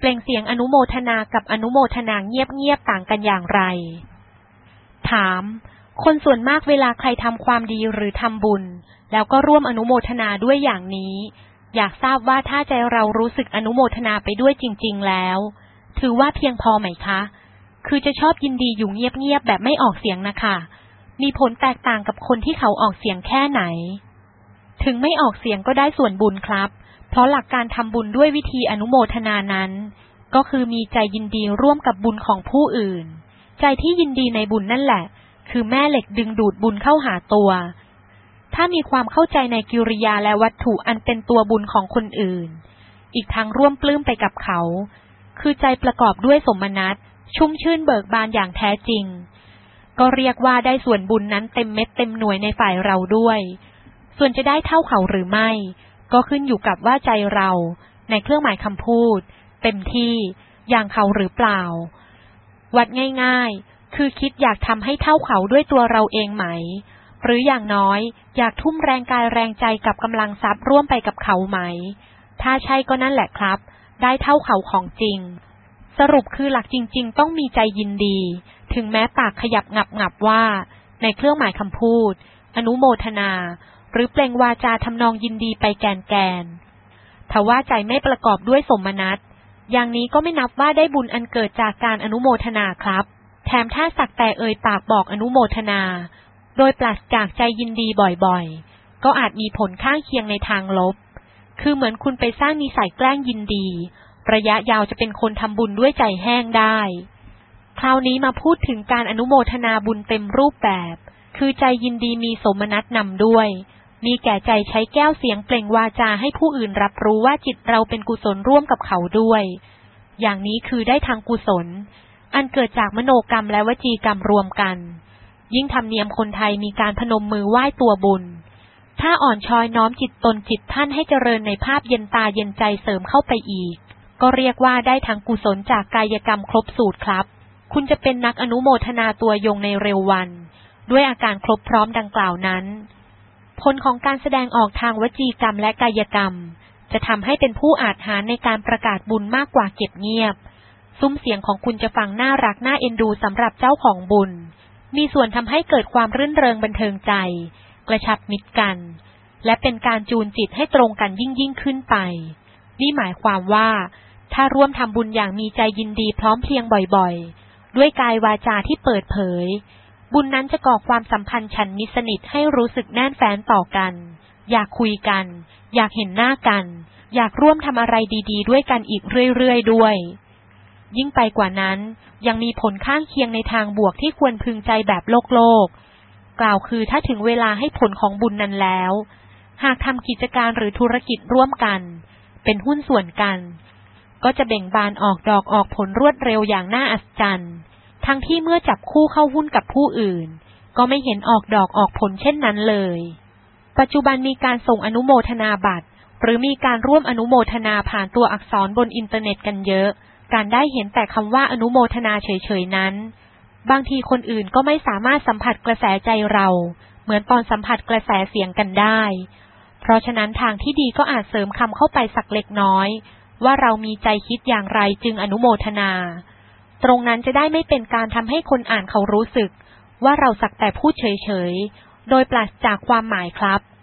ล่งเสียงอนุโมทนากับอนุโมทนาเงียบๆต่างกันอย่างไรถามคนส่วนมากเวลาใครทำความดีหรือทำบุญแล้วก็ร่วมอนุโมทนาด้วยอย่างนี้อยากทราบว่าถ้าใจเรารู้สึกอนุโมทนาไปด้วยจริงๆแล้วถือว่าเพียงพอไหมคะคือจะชอบยินดีอยู่เงียบๆแบบไม่ออกเสียงนะคะมีผลแตกต่างกับคนที่เขาออกเสียงแค่ไหนถึงไม่ออกเสียงก็ได้ส่วนบุญครับเพราะหลักการทำบุญด้วยวิธีอนุโมทนานั้นก็คือมีใจยินดีร่วมกับบุญของผู้อื่นใจที่ยินดีในบุญนั่นแหละคือแม่เหล็กดึงดูดบุญเข้าหาตัวถ้ามีความเข้าใจในกิริยาและวัตถุอันเป็นตัวบุญของคนอื่นอีกทั้งร่วมปลื้มไปกับเขาคือใจประกอบด้วยสมนัสชุ่มชื่นเบิกบานอย่างแท้จริงก็เรียกว่าได้ส่วนบุญนั้นเต็มเม็ดเต็มหน่วยในฝ่ายเราด้วยส่วนจะได้เท่าเขาหรือไม่ก็ขึ้นอยู่กับว่าใจเราในเครื่องหมายคำพูดเต็มที่อย่างเขาหรือเปล่าวัดง่ายๆคือคิดอยากทำให้เท่าเขาด้วยตัวเราเองไหมหรืออย่างน้อยอยากทุ่มแรงกายแรงใจกับกำลังทรัพย์ร่วมไปกับเขาไหมถ้าใช่ก็นั่นแหละครับได้เท่าเขาของจริงสรุปคือหลักจริงๆต้องมีใจยินดีถึงแม้ปากขยับงับว่าในเครื่องหมายคำพูดอนุโมทนาหรือเปล่งวาจาทำนองยินดีไปแกนทว่าใจไม่ประกอบด้วยสมนัสอย่างนี้ก็ไม่นับว่าได้บุญอันเกิดจากการอนุโมทนาครับแถมถ้าสักแต่เอ่ยปากบอกอนุโมทนาโดยปราศจากใจยินดีบ่อยๆก็อาจมีผลข้างเคียงในทางลบคือเหมือนคุณไปสร้างนิสัยแกล้งยินดีระยะยาวจะเป็นคนทำบุญด้วยใจแห้งได้คราวนี้มาพูดถึงการอนุโมทนาบุญเต็มรูปแบบคือใจยินดีมีสมนัสนำด้วยมีแก่ใจใช้แก้วเสียงเปล่งวาจาให้ผู้อื่นรับรู้ว่าจิตเราเป็นกุศลร่วมกับเขาด้วยอย่างนี้คือได้ทางกุศลอันเกิดจากมโนกรรมและวจีกรรมรวมกันยิ่งธรรมเนียมคนไทยมีการพนมมือไหว้ตัวบุญถ้าอ่อนช้อยน้อมจิตตนจิตท่านให้เจริญในภาพเย็นตาเย็นใจเสริมเข้าไปอีกก็เรียกว่าได้ทางกุศลจากกายกรรมครบสูตรครับคุณจะเป็นนักอนุโมทนาตัวยงในเร็ววันด้วยอาการครบพร้อมดังกล่าวนั้นผลของการแสดงออกทางวจีกรรมและกายกรรมจะทำให้เป็นผู้อาจหาญในการประกาศบุญมากกว่าเก็บเงียบซุ้มเสียงของคุณจะฟังน่ารักน่าเอ็นดูสำหรับเจ้าของบุญมีส่วนทำให้เกิดความรื่นเริงบันเทิงใจกระชับมิตรกันและเป็นการจูนจิตให้ตรงกันยิ่งขึ้นไปนี่หมายความว่าถ้าร่วมทำบุญอย่างมีใจยินดีพร้อมเพรียงบ่อยๆด้วยกายวาจาที่เปิดเผยบุญนั้นจะก่อความสัมพันธ์ฉันมิตรสนิทให้รู้สึกแน่นแฟ้นต่อกันอยากคุยกันอยากเห็นหน้ากันอยากร่วมทำอะไรดีๆด้วยกันอีกเรื่อยๆด้วยยิ่งไปกว่านั้นยังมีผลข้างเคียงในทางบวกที่ควรพึงใจแบบโลกกล่าวคือถ้าถึงเวลาให้ผลของบุญนั้นแล้วหากทำกิจการหรือธุรกิจร่วมกันเป็นหุ้นส่วนกันก็จะเบ่งบานออกดอกออกผลรวดเร็วอย่างน่าอัศจรรย์ทั้งที่เมื่อจับคู่เข้าหุ้นกับผู้อื่นก็ไม่เห็นออกดอกออกผลเช่นนั้นเลยปัจจุบันมีการส่งอนุโมทนาบัตรหรือมีการร่วมอนุโมทนาผ่านตัวอักษรบนอินเทอร์เน็ตกันเยอะการได้เห็นแต่คำว่าอนุโมทนาเฉยๆนั้นบางทีคนอื่นก็ไม่สามารถสัมผัสกระแสใจเราเหมือนตอนสัมผัสกระแสเสียงกันได้เพราะฉะนั้นทางที่ดีก็อาจเสริมคำเข้าไปสักเล็กน้อยว่าเรามีใจคิดอย่างไรจึงอนุโมทนาตรงนั้นจะได้ไม่เป็นการทำให้คนอ่านเขารู้สึกว่าเราสักแต่พูดเฉยๆโดยปราศจากความหมายครับ